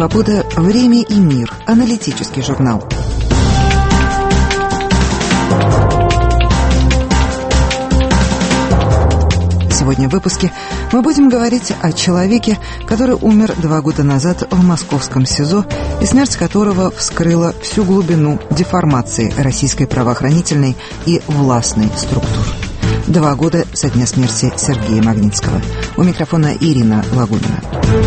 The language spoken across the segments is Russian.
«Свобода. Время и мир». Аналитический журнал. Сегодня в выпуске мы будем говорить о человеке, который умер 2 года назад в московском СИЗО, и смерть которого вскрыла всю глубину деформации российской правоохранительной и властной структур. 2 года со дня смерти Сергея Магнитского. У микрофона Ирина Лагунина.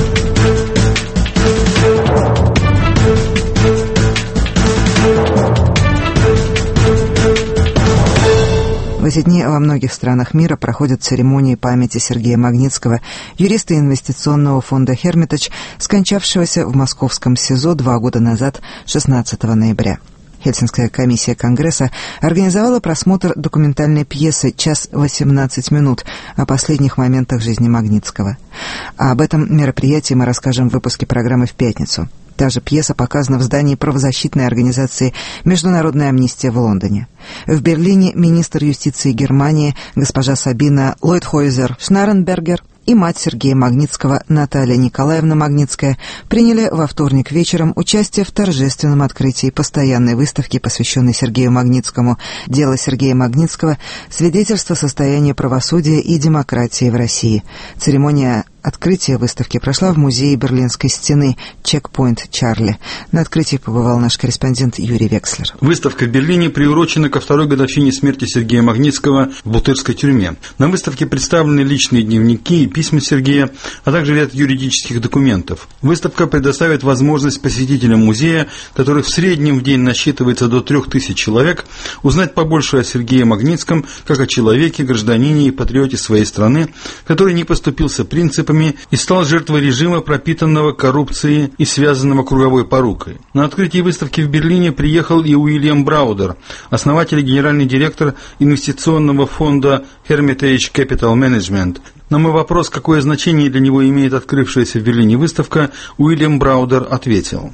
В эти дни во многих странах мира проходят церемонии памяти Сергея Магнитского, юриста инвестиционного фонда «Hermitage», скончавшегося в московском СИЗО 2 года назад, 16 ноября. Хельсинская комиссия Конгресса организовала просмотр документальной пьесы «Час 18 минут» о последних моментах жизни Магнитского. А об этом мероприятии мы расскажем в выпуске программы в пятницу. Та же пьеса показана в здании правозащитной организации «Международная амнистия» в Лондоне. В Берлине министр юстиции Германии госпожа Сабина Лойтхойзер-Шнарренбергер и мать Сергея Магнитского Наталья Николаевна Магнитская приняли во вторник вечером участие в торжественном открытии постоянной выставки, посвященной Сергею Магнитскому «Дело Сергея Магнитского. Свидетельство состояния правосудия и демократии в России». Церемония открытия выставки прошла в музее Берлинской стены «Чекпоинт Чарли». На открытии побывал наш корреспондент Юрий Векслер. Выставка в Берлине приурочена ко 2-й годовщине смерти Сергея Магнитского в Бутырской тюрьме. На выставке представлены личные дневники и письма Сергея, а также ряд юридических документов. Выставка предоставит возможность посетителям музея, которых в среднем в день насчитывается до 3000 человек, узнать побольше о Сергее Магнитском как о человеке, гражданине и патриоте своей страны, который не поступился принципами и стал жертвой режима, пропитанного коррупцией и связанного круговой порукой. На открытии выставки в Берлине приехал и Уильям Браудер, основатель и генеральный директор инвестиционного фонда Hermitage Capital Management. На мой вопрос, какое значение для него имеет открывшаяся в Берлине выставка, Уильям Браудер ответил.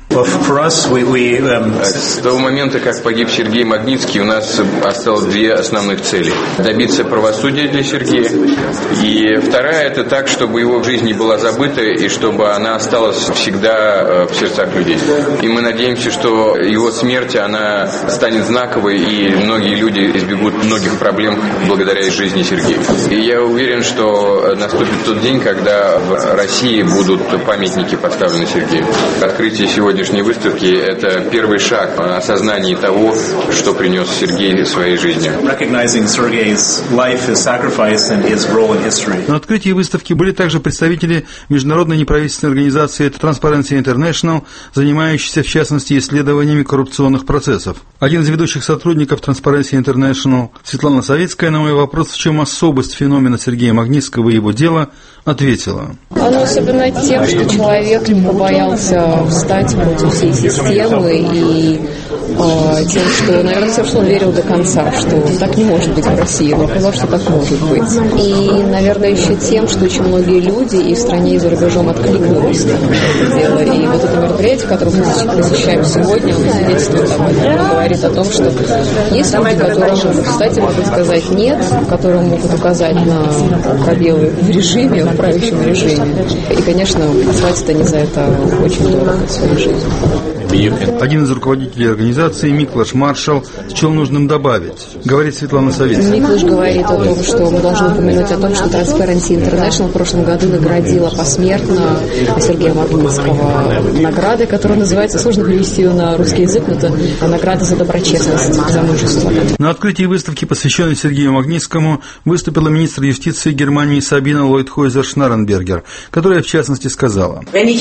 С того момента, как погиб Сергей Магнитский, у нас осталось 2 основных цели. Добиться правосудия для Сергея. И вторая – это так, чтобы его жизнь не была забыта и чтобы она осталась всегда в сердцах людей. И мы надеемся, что его смерть, она станет знаковой, и многие люди избегут многих проблем благодаря жизни Сергея. И я уверен, что наступит тот день, когда в России будут памятники поставлены Сергею. Открытие сегодняшней выставки – это первый шаг в осознании того, что принес Сергей своей жизни. На открытии выставки были также представители международной неправительственной организации Transparency International, занимающейся в частности исследованиями коррупционных процессов. Один из ведущих сотрудников Transparency International, Светлана Савицкая, на мой вопрос, в чем особость феномена Сергея Магнитского и его дела, ответила. Оно особенно тем, что человек не побоялся встать против всей системы и тем, что, наверное, все, что он верил до конца, что так не может быть в России, но оказалось, что так может быть. И, наверное, еще тем, что очень многие люди и в стране, и за рубежом откликнулись на это дело. И вот это мероприятие, которое мы посещаем сегодня, оно свидетельствует об этом. Оно говорит о том, что есть люди, которые могут встать и могут сказать «нет», которые могут указать на пробелы в режиме, в правящем режиме. И, конечно, платят они за это очень дорого своей жизнью. Один из руководителей организации, Миклаш Маршал, счел нужным добавить, говорит Светлана Савицкая. Миклаш говорит о том, что мы должны упомянуть о том, что Transparency International в прошлом году наградила посмертно Сергея Магнитского наградой, которая называется, сложно перевести ее на русский язык, но это награда за доброчестность, за мужество. На открытии выставки, посвященной Сергею Магнитскому, выступила министр юстиции Германии Сабина Лойтхойзер-Шнарренбергер, которая, в частности, сказала: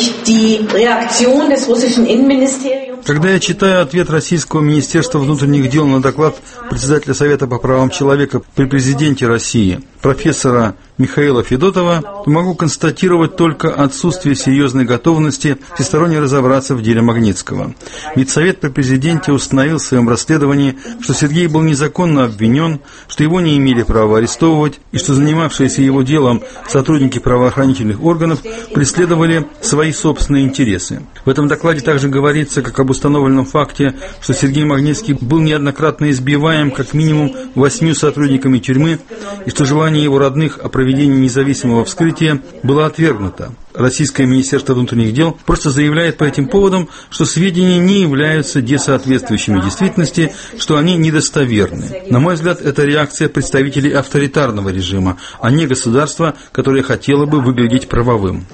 «Когда я читаю ответ Российского министерства внутренних дел на доклад председателя Совета по правам человека при президенте России, профессора Михаила Федотова, то могу констатировать только отсутствие серьезной готовности всесторонне разобраться в деле Магнитского. Ведь Совет при президенте установил в своем расследовании, что Сергей был незаконно обвинен, что его не имели права арестовывать и что занимавшиеся его делом сотрудники правоохранительных органов преследовали свои собственные интересы. В этом докладе также говорится, как об установленном факте, что Сергей Магнитский был неоднократно избиваем как минимум 8 сотрудниками тюрьмы, и что желание его родных о проведении независимого вскрытия было отвергнуто. Российское Министерство внутренних дел просто заявляет по этим поводам, что сведения не являются несоответствующими действительности, что они недостоверны. На мой взгляд, это реакция представителей авторитарного режима, а не государства, которое хотело бы выглядеть правовым.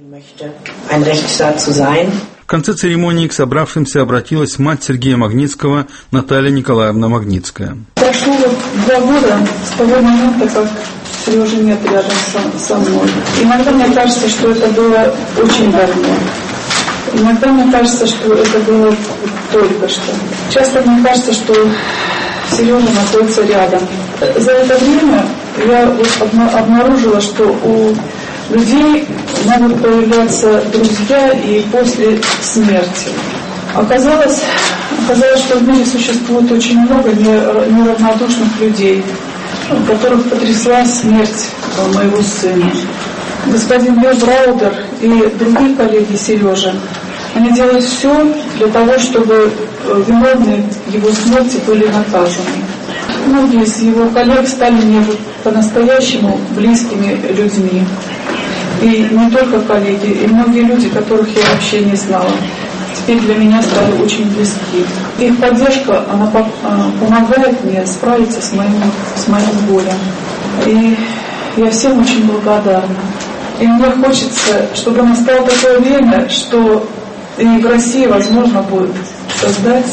В конце церемонии к собравшимся обратилась мать Сергея Магнитского Наталья Николаевна Магнитская. Прошло 2 года с того момента, как Сережи нет рядом со мной. Иногда мне кажется, что это было очень давно. Иногда мне кажется, что это было только что. Часто мне кажется, что Сережа находится рядом. За это время я обнаружила, что у людей могут появляться друзья и после смерти. Оказалось, что в мире существует очень много неравнодушных людей, которых потрясла смерть моего сына. Господин Лев Браудер и другие коллеги Сережи, они делают все для того, чтобы виновные в его смерти были наказаны. Многие из его коллег стали мне по-настоящему близкими людьми. И не только коллеги, и многие люди, которых я вообще не знала, теперь для меня стали очень близки. Их поддержка, она помогает мне справиться с моим горем. И я всем очень благодарна. И мне хочется, чтобы настало такое время, что и в России возможно будет создать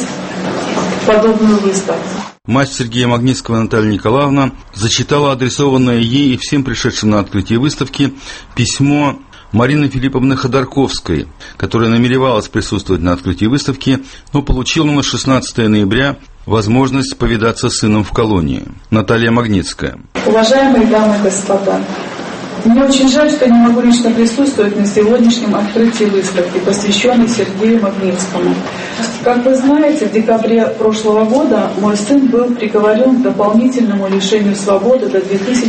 подобную выставку. Мать Сергея Магнитского Наталья Николаевна зачитала адресованное ей и всем пришедшим на открытие выставки письмо Марины Филипповны Ходорковской, которая намеревалась присутствовать на открытии выставки, но получила на 16 ноября возможность повидаться с сыном в колонии. Наталья Магнитская. Уважаемые дамы и господа, мне очень жаль, что не могу лично присутствовать на сегодняшнем открытии выставки, посвященной Сергею Магнитскому. Как вы знаете, в декабре прошлого года мой сын был приговорен к дополнительному лишению свободы до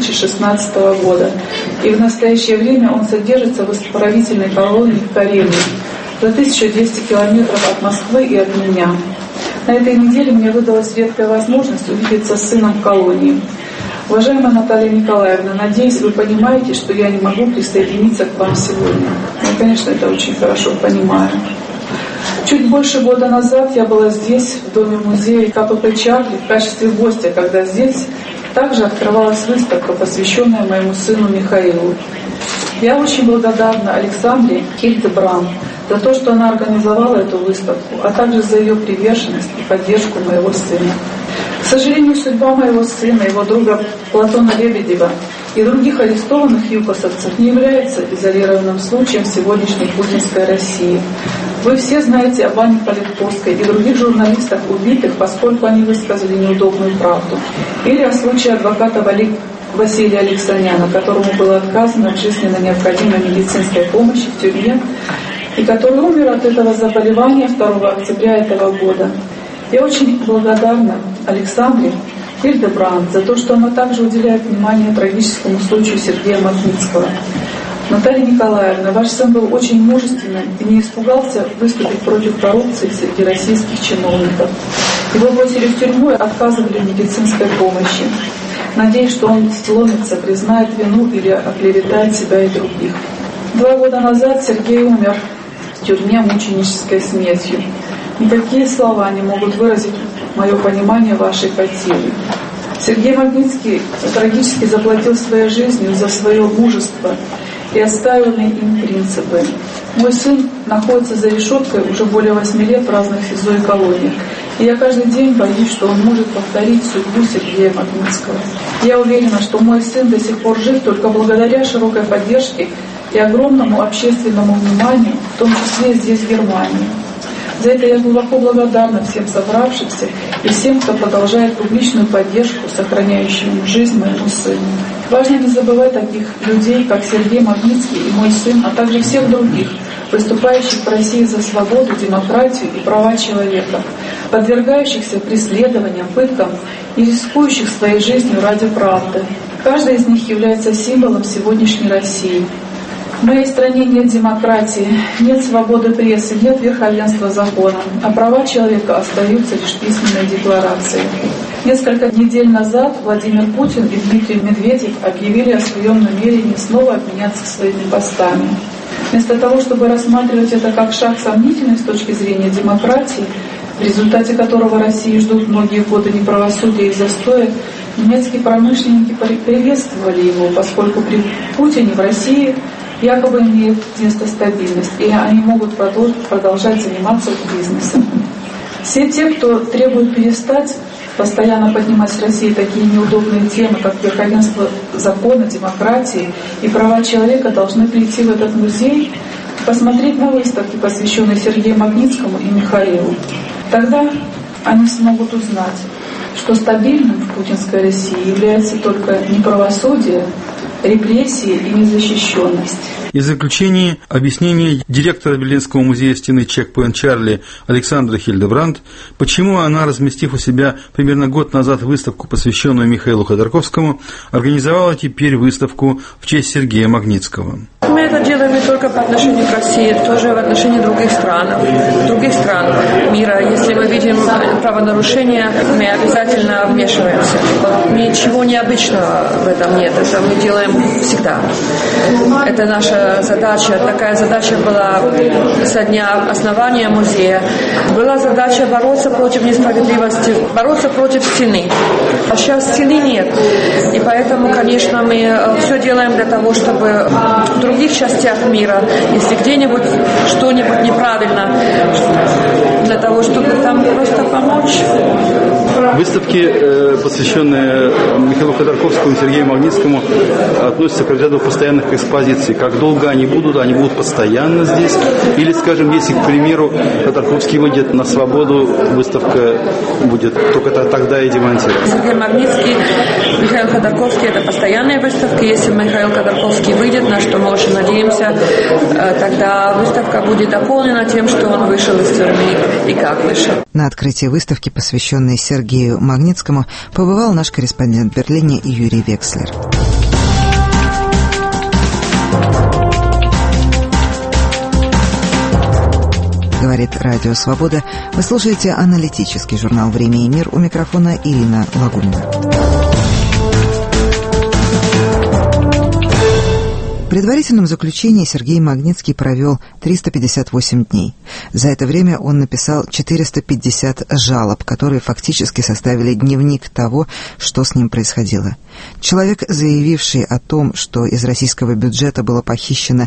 2016 года. И в настоящее время он содержится в исправительной колонии в Карелии, за 1200 километров от Москвы и от меня. На этой неделе мне выдалась редкая возможность увидеться с сыном в колонии. Уважаемая Наталья Николаевна, надеюсь, вы понимаете, что я не могу присоединиться к вам сегодня. Я, конечно, это очень хорошо понимаю. Чуть больше года назад я была здесь, в доме-музее КПП «Чарли», в качестве гостя, когда здесь также открывалась выставка, посвященная моему сыну Михаилу. Я очень благодарна Александре Хильдебранд за то, что она организовала эту выставку, а также за ее приверженность и поддержку моего сына. К сожалению, судьба моего сына, его друга Платона Лебедева и других арестованных юкосовцев не является изолированным случаем сегодняшней путинской России. Вы все знаете об Анне Политковской и других журналистах, убитых, поскольку они высказали неудобную правду. Или о случае адвоката Василия Алексаняна, которому было отказано в жизненно необходимой медицинской помощи в тюрьме, и который умер от этого заболевания 2 октября этого года. Я очень благодарна Александре Хильдебранд за то, что она также уделяет внимание трагическому случаю Сергея Магнитского. Наталья Николаевна, ваш сын был очень мужественным и не испугался выступить против коррупции среди российских чиновников. Его бросили в тюрьму и отказывали в медицинской помощи. Надеюсь, что он сломится, признает вину или оклеветает себя и других. 2 года назад Сергей умер в тюрьме мученической смертью. Никакие слова не могут выразить мое понимание вашей потери. Сергей Магнитский трагически заплатил своей жизнью за свое мужество и отстаиваемые им принципы. Мой сын находится за решеткой уже более 8 лет в разных СИЗО и колониях. И я каждый день боюсь, что он может повторить судьбу Сергея Магнитского. Я уверена, что мой сын до сих пор жив только благодаря широкой поддержке и огромному общественному вниманию, в том числе здесь, в Германии. За это я глубоко благодарна всем собравшимся и всем, кто продолжает публичную поддержку, сохраняющую жизнь моему сыну. Важно не забывать таких людей, как Сергей Магнитский и мой сын, а также всех других, выступающих в России за свободу, демократию и права человека, подвергающихся преследованиям, пыткам и рискующих своей жизнью ради правды. Каждый из них является символом сегодняшней России. В моей стране нет демократии, нет свободы прессы, нет верховенства закона, а права человека остаются лишь письменной декларацией. Несколько недель назад Владимир Путин и Дмитрий Медведев объявили о своем намерении снова обменяться своими постами. Вместо того, чтобы рассматривать это как шаг сомнительный с точки зрения демократии, в результате которого России ждут многие годы неправосудия и застоя, немецкие промышленники приветствовали его, поскольку при Путине в России якобы имеет место стабильность, и они могут продолжать заниматься бизнесом. Все те, кто требует перестать постоянно поднимать в России такие неудобные темы, как верховенство закона, демократии и права человека, должны прийти в этот музей и посмотреть на выставки, посвященные Сергею Магнитскому и Михаилу. Тогда они смогут узнать, что стабильным в путинской России является только неправосудие, репрессии и незащищенность. И в заключение объяснение директора Берлинского музея стены Чекпоинт Чарли Александра Хильдебранд, почему она, разместив у себя примерно год назад выставку, посвященную Михаилу Ходорковскому, организовала теперь выставку в честь Сергея Магнитского. Мы это делаем не только по отношению к России, тоже в отношении других стран мира. Если мы видим правонарушения, мы обязательно вмешиваемся. Ничего необычного в этом нет. Это мы делаем всегда. Это наша задача. Такая задача была со дня основания музея. Была задача бороться против несправедливости, бороться против стены. А сейчас стены нет. И поэтому, конечно, мы все делаем для того, чтобы в других частях мира, если где-нибудь что-нибудь неправильно, для того, чтобы там просто помочь. Выставки, посвященные Михаилу Ходорковскому и Сергею Магнитскому, относятся к ряду постоянных экспозиций. Как долго они будут постоянно здесь? Или, скажем, если, к примеру, Ходорковский выйдет на свободу, выставка будет только тогда и демонтирована? Сергей Магнитский, Михаил Ходорковский – это постоянные выставки. Если Михаил Ходорковский выйдет, на что мы очень надеемся, тогда выставка будет дополнена тем, что он вышел из тюрьмы и как вышел. На открытии выставки, посвященной Сергею Магнитскому, побывал наш корреспондент в Берлине Юрий Векслер. Говорит Радио Свобода. Вы слушаете аналитический журнал «Время и мир». У микрофона Ирина Лагунина. В предварительном заключении Сергей Магнитский провел 358 дней. За это время он написал 450 жалоб, которые фактически составили дневник того, что с ним происходило. Человек, заявивший о том, что из российского бюджета было похищено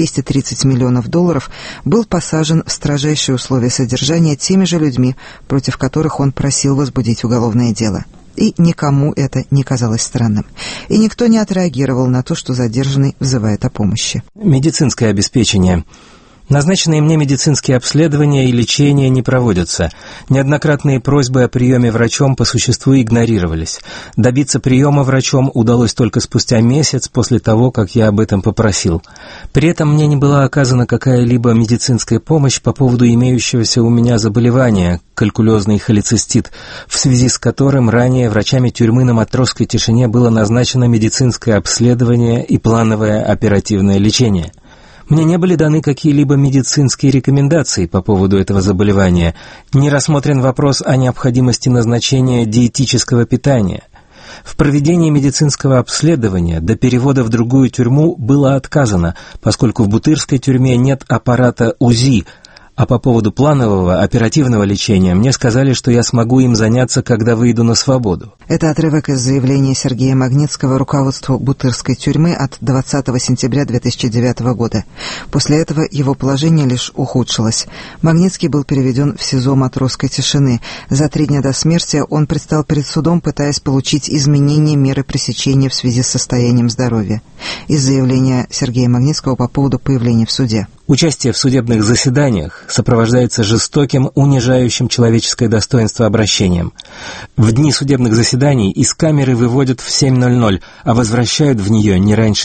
230 миллионов долларов, был посажен в строжайшие условия содержания теми же людьми, против которых он просил возбудить уголовное дело. И никому это не казалось странным. И никто не отреагировал на то, что задержанный взывает о помощи. Медицинское обеспечение. Назначенные мне медицинские обследования и лечение не проводятся. Неоднократные просьбы о приеме врачом по существу игнорировались. Добиться приема врачом удалось только спустя месяц после того, как я об этом попросил. При этом мне не была оказана какая-либо медицинская помощь по поводу имеющегося у меня заболевания – калькулезный холецистит, в связи с которым ранее врачами тюрьмы на Матросской Тишине было назначено медицинское обследование и плановое оперативное лечение. Мне не были даны какие-либо медицинские рекомендации по поводу этого заболевания, не рассмотрен вопрос о необходимости назначения диетического питания. В проведении медицинского обследования до перевода в другую тюрьму было отказано, поскольку в Бутырской тюрьме нет аппарата УЗИ, а по поводу планового оперативного лечения мне сказали, что я смогу им заняться, когда выйду на свободу. Это отрывок из заявления Сергея Магнитского руководству Бутырской тюрьмы от 20 сентября 2009 года. После этого его положение лишь ухудшилось. Магнитский был переведен в СИЗО Матросской Тишины. За 3 дня до смерти он предстал перед судом, пытаясь получить изменение меры пресечения в связи с состоянием здоровья. Из заявления Сергея Магнитского по поводу появления в суде. Участие в судебных заседаниях сопровождается жестоким, унижающим человеческое достоинство обращением. В дни судебных заседаний из камеры выводят в 7:00, а возвращают в нее не раньше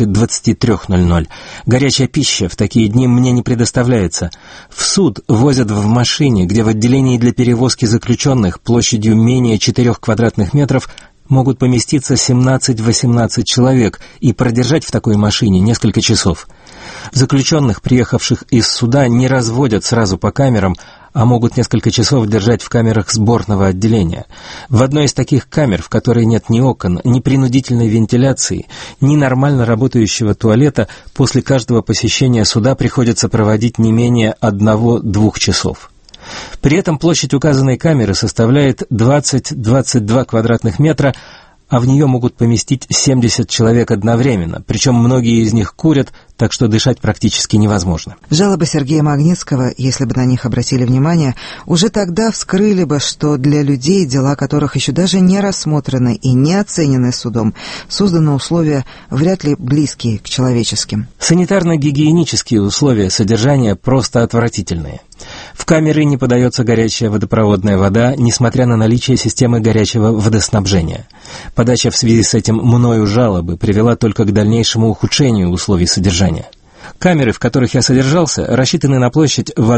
23:00. Горячая пища в такие дни мне не предоставляется. В суд возят в машине, где в отделении для перевозки заключенных площадью менее 4 квадратных метров могут поместиться 17-18 человек и продержать в такой машине несколько часов. Заключенных, приехавших из суда, не разводят сразу по камерам, а могут несколько часов держать в камерах сборного отделения. В одной из таких камер, в которой нет ни окон, ни принудительной вентиляции, ни нормально работающего туалета, после каждого посещения суда приходится проводить не менее 1-2 часов. При этом площадь указанной камеры составляет 20-22 квадратных метра, а в нее могут поместить 70 человек одновременно, причем многие из них курят, так что дышать практически невозможно. Жалобы Сергея Магнитского, если бы на них обратили внимание, уже тогда вскрыли бы, что для людей, дела которых еще даже не рассмотрены и не оценены судом, созданы условия, вряд ли близкие к человеческим. Санитарно-гигиенические условия содержания просто отвратительные. В камеры не подается горячая водопроводная вода, несмотря на наличие системы горячего водоснабжения. Подача в связи с этим мною жалобы привела только к дальнейшему ухудшению условий содержания. Камеры, в которых я содержался, рассчитаны на площадь в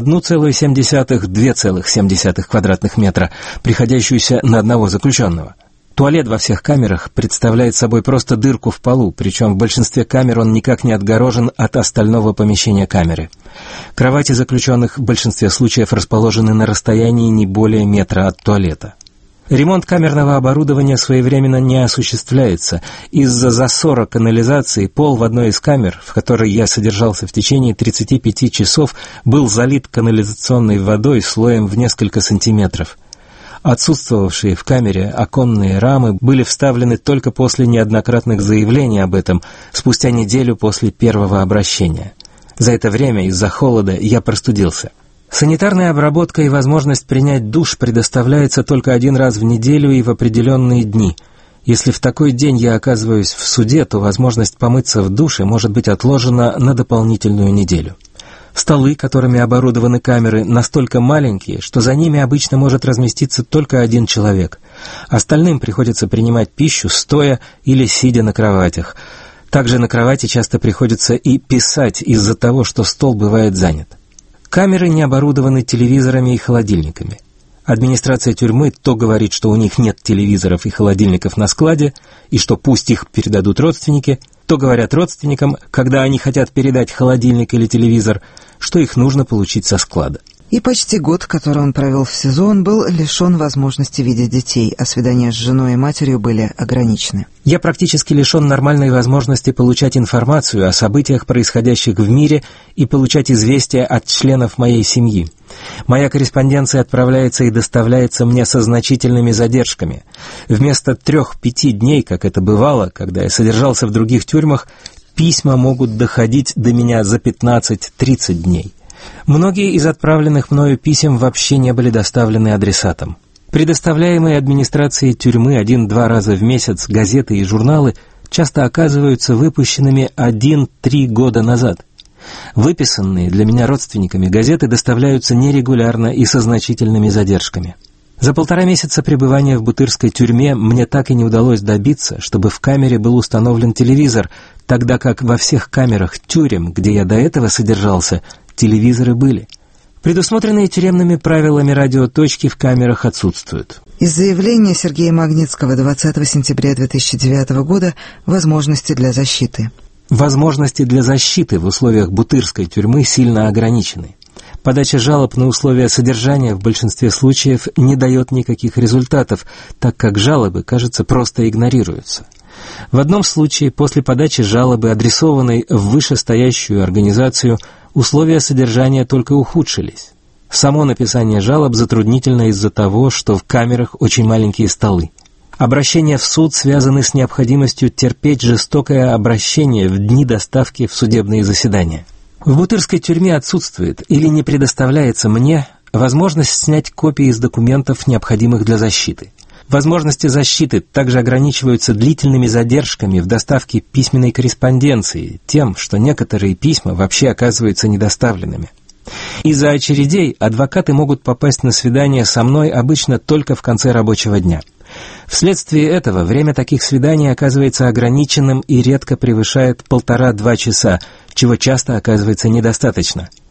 1,7-2,7 квадратных метра, приходящуюся на одного заключенного. Туалет во всех камерах представляет собой просто дырку в полу, причем в большинстве камер он никак не отгорожен от остального помещения камеры. Кровати заключенных в большинстве случаев расположены на расстоянии не более метра от туалета. Ремонт камерного оборудования своевременно не осуществляется. Из-за засора канализации пол в одной из камер, в которой я содержался в течение 35 часов, был залит канализационной водой слоем в несколько сантиметров. Отсутствовавшие в камере оконные рамы были вставлены только после неоднократных заявлений об этом, спустя неделю после первого обращения. За это время из-за холода я простудился. Санитарная обработка и возможность принять душ предоставляется только 1 раз в неделю и в определенные дни. Если в такой день я оказываюсь в суде, то возможность помыться в душе может быть отложена на дополнительную неделю. Столы, которыми оборудованы камеры, настолько маленькие, что за ними обычно может разместиться только 1 человек. Остальным приходится принимать пищу стоя или сидя на кроватях. Также на кровати часто приходится и писать из-за того, что стол бывает занят. Камеры не оборудованы телевизорами и холодильниками. Администрация тюрьмы то говорит, что у них нет телевизоров и холодильников на складе, и что пусть их передадут родственники, то говорят родственникам, когда они хотят передать холодильник или телевизор, что их нужно получить со склада. И почти год, который он провел в СИЗО, он был лишен возможности видеть детей, а свидания с женой и матерью были ограничены. Я практически лишен нормальной возможности получать информацию о событиях, происходящих в мире, и получать известия от членов моей семьи. Моя корреспонденция отправляется и доставляется мне со значительными задержками. Вместо 3-5 дней, как это бывало, когда я содержался в других тюрьмах, письма могут доходить до меня за 15-30 дней. Многие из отправленных мною писем вообще не были доставлены адресатам. Предоставляемые администрацией тюрьмы 1-2 раза в месяц газеты и журналы часто оказываются выпущенными 1-3 года назад. Выписанные для меня родственниками газеты доставляются нерегулярно и со значительными задержками. За 1,5 месяца пребывания в Бутырской тюрьме мне так и не удалось добиться, чтобы в камере был установлен телевизор, тогда как во всех камерах тюрем, где я до этого содержался, телевизоры были. Предусмотренные тюремными правилами радиоточки в камерах отсутствуют. Из заявления Сергея Магнитского 20 сентября 2009 года «Возможности для защиты». Возможности для защиты в условиях Бутырской тюрьмы сильно ограничены. Подача жалоб на условия содержания в большинстве случаев не дает никаких результатов, так как жалобы, кажется, просто игнорируются. В одном случае, после подачи жалобы, адресованной в вышестоящую организацию, условия содержания только ухудшились. Само написание жалоб затруднительно из-за того, что в камерах очень маленькие столы. Обращения в суд связаны с необходимостью терпеть жестокое обращение в дни доставки в судебные заседания. В Бутырской тюрьме отсутствует или не предоставляется мне возможность снять копии из документов, необходимых для защиты. Возможности защиты также ограничиваются длительными задержками в доставке письменной корреспонденции, тем, что некоторые письма вообще оказываются недоставленными. Из-за очередей адвокаты могут попасть на свидание со мной обычно только в конце рабочего дня. Вследствие этого время таких свиданий оказывается ограниченным и редко превышает 1,5-2 часа, чего часто оказывается недостаточно.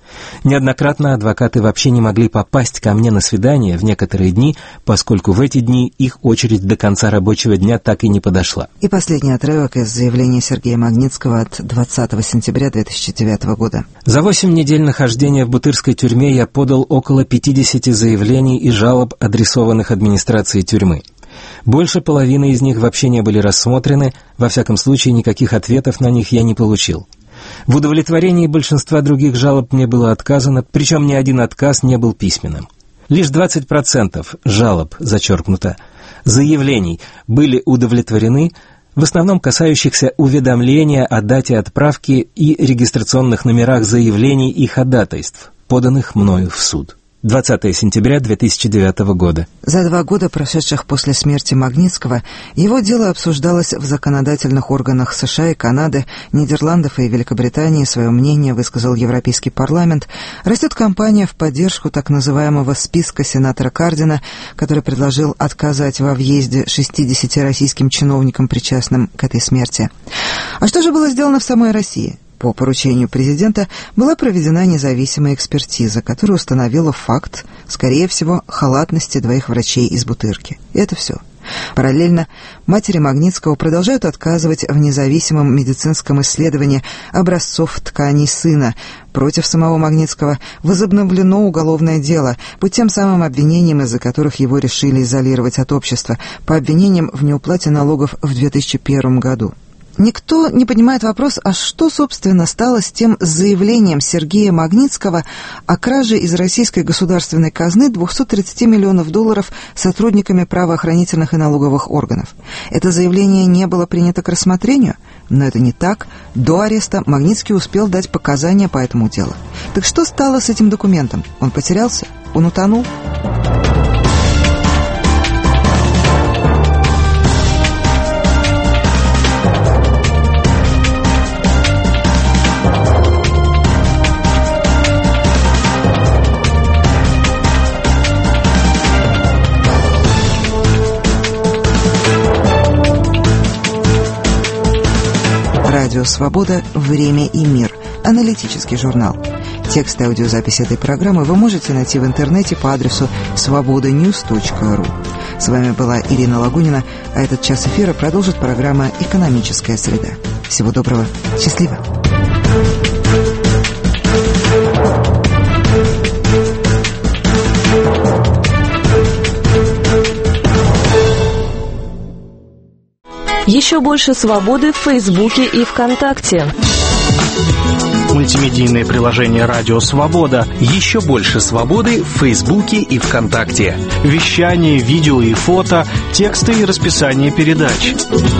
Неоднократно адвокаты вообще не могли попасть ко мне на свидание в некоторые дни, поскольку в эти дни их очередь до конца рабочего дня так и не подошла. И последний отрывок из заявления Сергея Магнитского от 20 сентября 2009 года. За 8 недель нахождения в Бутырской тюрьме я подал около 50 заявлений и жалоб, адресованных администрации тюрьмы. Больше половины из них вообще не были рассмотрены, во всяком случае никаких ответов на них я не получил. В удовлетворении большинства других жалоб мне было отказано, причем ни один отказ не был письменным. Лишь 20% жалоб, зачеркнуто, заявлений были удовлетворены, в основном касающихся уведомления о дате отправки и регистрационных номерах заявлений и ходатайств, поданных мною в суд. 20 сентября 2009 года. За 2 года, прошедших после смерти Магнитского, его дело обсуждалось в законодательных органах США и Канады, Нидерландов и Великобритании. Свое мнение высказал Европейский парламент. Растет кампания в поддержку так называемого списка сенатора Кардина, который предложил отказать во въезде 60 российским чиновникам, причастным к этой смерти. А что же было сделано в самой России? По поручению президента была проведена независимая экспертиза, которая установила факт, скорее всего, халатности 2 врачей из Бутырки. И это все. Параллельно матери Магнитского продолжают отказывать в независимом медицинском исследовании образцов тканей сына. Против самого Магнитского возобновлено уголовное дело по тем самым обвинениям, из-за которых его решили изолировать от общества, по обвинениям в неуплате налогов в 2001 году. Никто не понимает вопрос, а что, собственно, стало с тем заявлением Сергея Магнитского о краже из российской государственной казны $230 миллионов сотрудниками правоохранительных и налоговых органов. Это заявление не было принято к рассмотрению, но это не так. До ареста Магнитский успел дать показания по этому делу. Так что стало с этим документом? Он потерялся? Он утонул? Радио «Свобода. Время и мир». Аналитический журнал. Текст и аудиозапись этой программы вы можете найти в интернете по адресу svobodanews.ru. С вами была Ирина Лагунина, а этот час эфира продолжит программа «Экономическая среда». Всего доброго. Счастливо. Еще больше свободы в Фейсбуке и ВКонтакте. Мультимедийное приложение «Радио Свобода». Еще больше свободы в Фейсбуке и ВКонтакте. Вещание, видео и фото, тексты и расписание передач.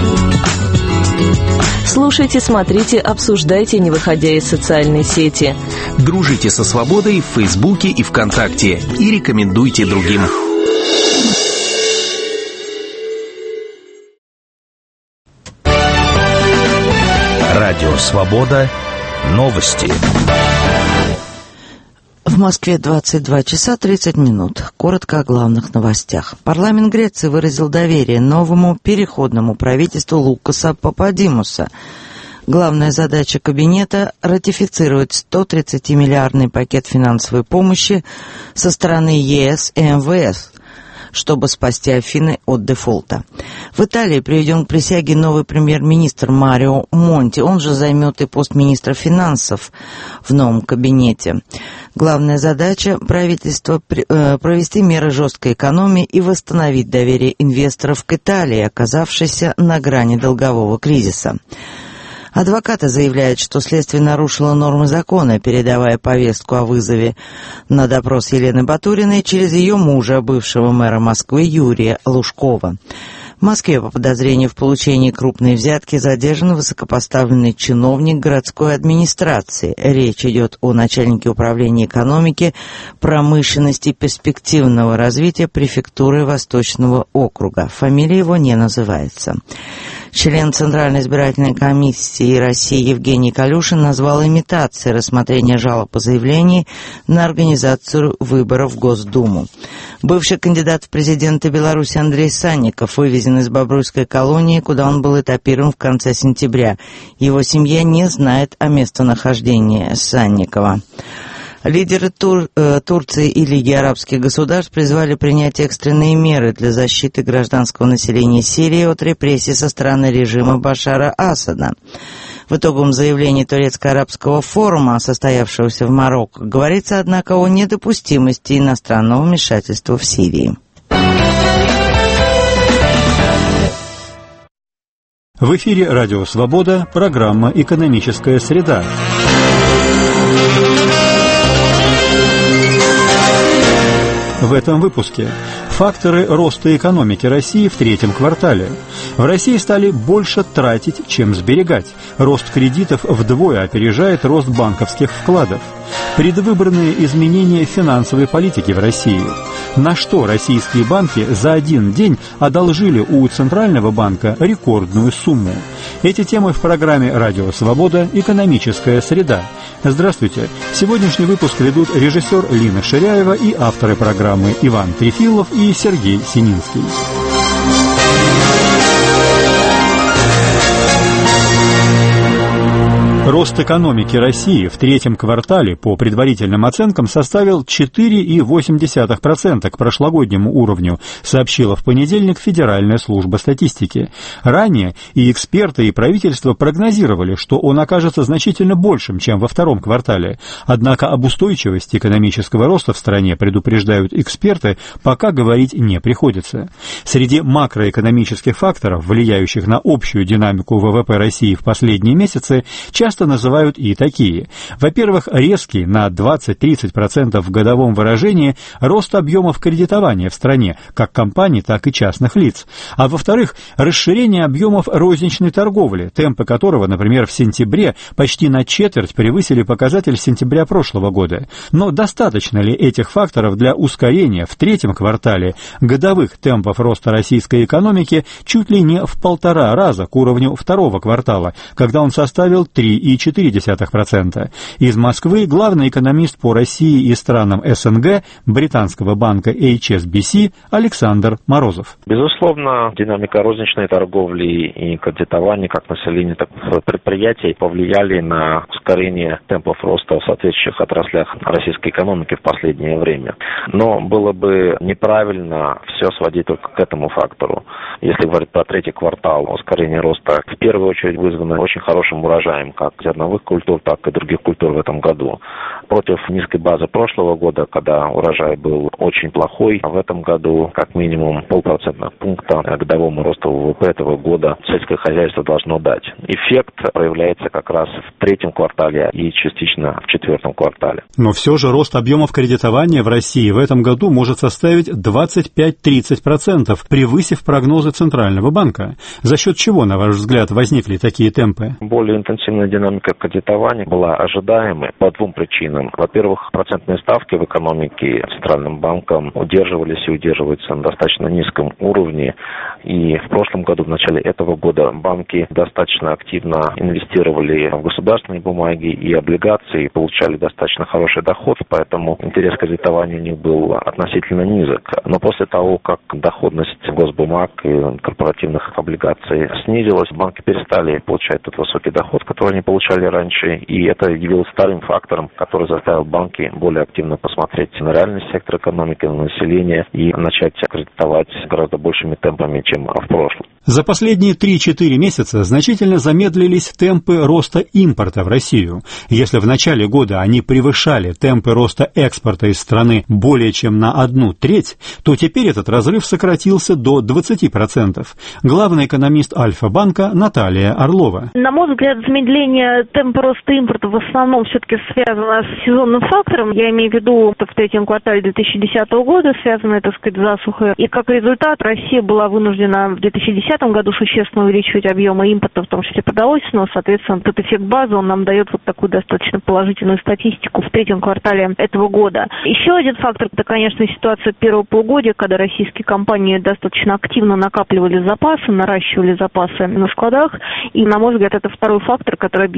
Слушайте, смотрите, обсуждайте, не выходя из социальной сети. Дружите со свободой в Фейсбуке и ВКонтакте. И рекомендуйте другим. Радио Свобода. Новости. В Москве 22 часа 30 минут. Коротко о главных новостях. Парламент Греции выразил доверие новому переходному правительству Лукаса Пападимуса. Главная задача кабинета – ратифицировать 130-миллиардный пакет финансовой помощи со стороны ЕС и МВФ, чтобы спасти Афины от дефолта. В Италии приведен к присяге новый премьер-министр Марио Монти. Он же займет и пост министра финансов в новом кабинете. Главная задача правительства – провести меры жесткой экономии и восстановить доверие инвесторов к Италии, оказавшейся на грани долгового кризиса. Адвокаты заявляют, что следствие нарушило нормы закона, передавая повестку о вызове на допрос Елены Батуриной через ее мужа, бывшего мэра Москвы Юрия Лужкова. В Москве по подозрению в получении крупной взятки задержан высокопоставленный чиновник городской администрации. Речь идет о начальнике управления экономики, промышленности и перспективного развития префектуры Восточного округа. Фамилия его не называется. Член Центральной избирательной комиссии России Евгений Калюшин назвал имитацией рассмотрения жалоб по заявлению на организацию выборов в Госдуму. Бывший кандидат в президенты Беларуси Андрей Санников вывезен из Бобруйской колонии, куда он был этапирован в конце сентября. Его семья не знает о местонахождении Санникова. Лидеры Турции и Лиги арабских государств призвали принять экстренные меры для защиты гражданского населения Сирии от репрессий со стороны режима Башара Асада. В итоговом заявлении Турецко-арабского форума, состоявшегося в Марокко, говорится, однако, о недопустимости иностранного вмешательства в Сирии. В эфире «Радио Свобода», программа «Экономическая среда». В этом выпуске факторы роста экономики России в третьем квартале. В России стали больше тратить, чем сберегать. Рост кредитов вдвое опережает рост банковских вкладов. Предвыборные изменения финансовой политики в России. На что российские банки за один день одолжили у Центрального банка рекордную сумму? Эти темы в программе «Радио Свобода. Экономическая среда». Здравствуйте. Сегодняшний выпуск ведут режиссер Лина Ширяева и авторы программы Иван Трефилов и Сергей Сининский. Рост экономики России в третьем квартале по предварительным оценкам составил 4,8% к прошлогоднему уровню, сообщила в понедельник Федеральная служба статистики. Ранее и эксперты, и правительство прогнозировали, что он окажется значительно большим, чем во втором квартале. Однако об устойчивости экономического роста в стране, предупреждают эксперты, пока говорить не приходится. Среди макроэкономических факторов, влияющих на общую динамику ВВП России в последние месяцы, часто называют и такие. Во-первых, резкий на 20-30% в годовом выражении рост объемов кредитования в стране, как компаний, так и частных лиц. А во-вторых, расширение объемов розничной торговли, темпы которого, например, в сентябре почти на четверть превысили показатель сентября прошлого года. Но достаточно ли этих факторов для ускорения в третьем квартале годовых темпов роста российской экономики чуть ли не в 1,5 раза к уровню второго квартала, когда он составил 3,4%. Из Москвы главный экономист по России и странам СНГ британского банка HSBC Александр Морозов. Безусловно, динамика розничной торговли и кредитования как населения, так и предприятий повлияли на ускорение темпов роста в соответствующих отраслях российской экономики в последнее время. Но было бы неправильно все сводить только к этому фактору. Если говорить про третий квартал, ускорение роста в первую очередь вызвано очень хорошим урожаем, как зерновых культур, так и других культур в этом году. Против низкой базы прошлого года, когда урожай был очень плохой, а в этом году как минимум 0,5% пункта годовому росту ВВП этого года сельское хозяйство должно дать. Эффект проявляется как раз в третьем квартале и частично в четвертом квартале. Но все же рост объемов кредитования в России в этом году может составить 25-30%, превысив прогнозы Центрального банка. За счет чего, на ваш взгляд, возникли такие темпы? Более интенсивная динамика кредитования была ожидаемой по двум причинам. Во-первых, процентные ставки в экономике Центральным банком удерживались и удерживаются на достаточно низком уровне. И в прошлом году, в начале этого года, банки достаточно активно инвестировали в государственные бумаги и облигации, получали достаточно хороший доход, поэтому интерес к кредитованию у них был относительно низок. Но после того, как доходность госбумаг и корпоративных облигаций снизилась, банки перестали получать тот высокий доход, который они получали раньше, и это явилось вторым фактором, который заставил банки более активно посмотреть на реальный сектор экономики, на население и начать кредитовать гораздо большими темпами, чем в прошлом. За последние 3-4 месяца значительно замедлились темпы роста импорта в Россию. Если в начале года они превышали темпы роста экспорта из страны более чем на 1/3, то теперь этот разрыв сократился до 20%. Главный экономист Альфа-банка Наталья Орлова. На мой взгляд, замедление темпа роста импорта в основном все-таки связано с сезонным фактором. Я имею в виду, что в третьем квартале 2010 года связано, так сказать, засуха. И как результат Россия была вынуждена в 2010 году существенно увеличивать объемы импорта, в том числе продовольственного. Соответственно, этот эффект базы, он нам дает вот такую достаточно положительную статистику в третьем квартале этого года. Еще один фактор, это, конечно, ситуация первого полугодия, когда российские компании достаточно активно накапливали запасы, наращивали запасы на складах. И, на мой взгляд, это второй фактор, который объясняет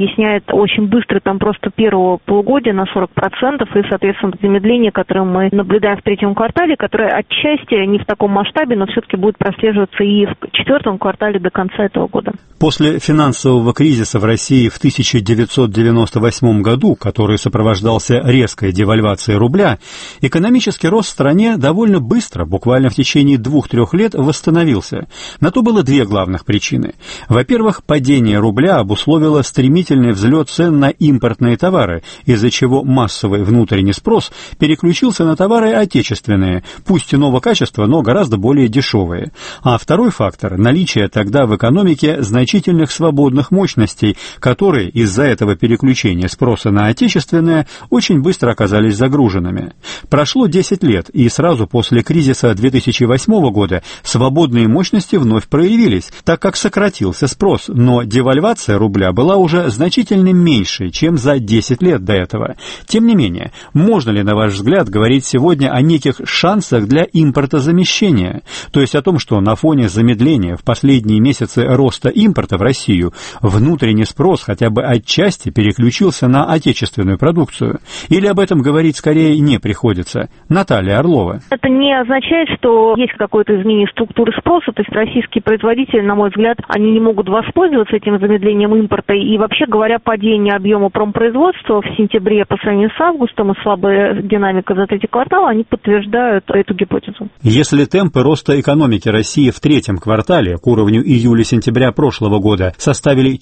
объясняет очень быстрый темп роста первого полугодия на 40% и, соответственно, замедление, которое мы наблюдаем в третьем квартале, которое отчасти не в таком масштабе, но все-таки будет прослеживаться и в четвертом квартале до конца этого года. После финансового кризиса в России в 1998 году, который сопровождался резкой девальвацией рубля, экономический рост в стране довольно быстро, буквально в течение 2-3 лет, восстановился. На то было две главных причины. Во-первых, падение рубля обусловило стремительный взлет цен на импортные товары, из-за чего массовый внутренний спрос переключился на товары отечественные, пусть иного качества, но гораздо более дешевые. А второй фактор – наличие тогда в экономике значительных свободных мощностей, которые из-за этого переключения спроса на отечественное очень быстро оказались загруженными. Прошло 10 лет, и сразу после кризиса 2008 года свободные мощности вновь проявились, так как сократился спрос, но девальвация рубля была уже значительно меньше, чем за 10 лет до этого. Тем не менее, можно ли, на ваш взгляд, говорить сегодня о неких шансах для импортозамещения? То есть о том, что на фоне замедления в последние месяцы роста импорта в Россию внутренний спрос хотя бы отчасти переключился на отечественную продукцию? Или об этом говорить скорее не приходится? Наталья Орлова. Это не означает, что есть какое-то изменение структуры спроса, то есть российские производители, на мой взгляд, они не могут воспользоваться этим замедлением импорта, и вообще говоря, падение объема промпроизводства в сентябре по сравнению с августом и слабая динамика за третий квартал, они подтверждают эту гипотезу. Если темпы роста экономики России в третьем квартале к уровню июля-сентября прошлого года составили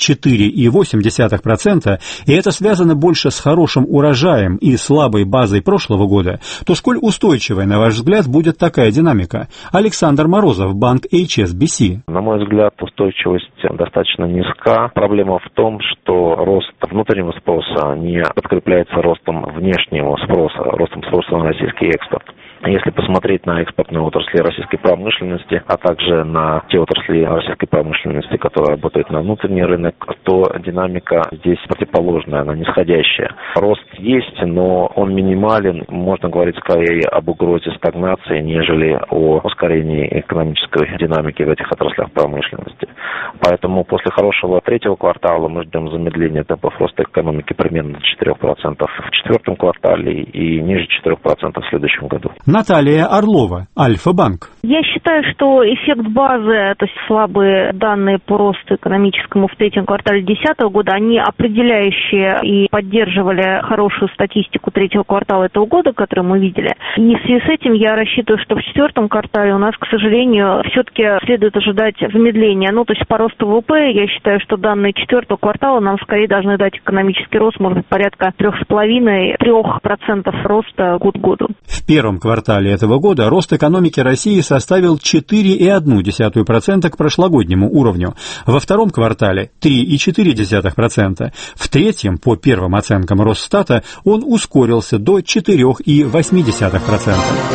4,8%, и это связано больше с хорошим урожаем и слабой базой прошлого года, то сколь устойчивой, на ваш взгляд, будет такая динамика? Александр Морозов, банк HSBC. На мой взгляд, устойчивость достаточно низка. Проблема в том, что рост внутреннего спроса не подкрепляется ростом внешнего спроса, ростом спроса на российский экспорт. Если посмотреть на экспортные отрасли российской промышленности, а также на те отрасли российской промышленности, которые работают на внутренний рынок, то динамика здесь противоположная, она нисходящая. Рост есть, но он минимален. Можно говорить скорее об угрозе стагнации, нежели о ускорении экономической динамики в этих отраслях промышленности. Поэтому после хорошего третьего квартала мы ждем замедления темпов роста экономики примерно до 4% в четвертом квартале и ниже 4% в следующем году. Наталья Орлова, Альфа-банк. Я считаю, что эффект базы, то есть слабые данные по росту экономическому в третьем квартале 2010 года, они определяющие и поддерживали хорошую статистику третьего квартала этого года, которую мы видели. И в связи с этим я рассчитываю, что в четвертом квартале у нас, к сожалению, все-таки следует ожидать замедления. То есть по росту ВВП, я считаю, что данные четвертого квартала нам скорее должны дать экономический рост, может быть, порядка 3,5-3% роста год к году. В первом квартале этого года рост экономики России составил 4,1% к прошлогоднему уровню, во втором квартале 3,4%, в третьем, по первым оценкам Росстата, он ускорился до 4,8%.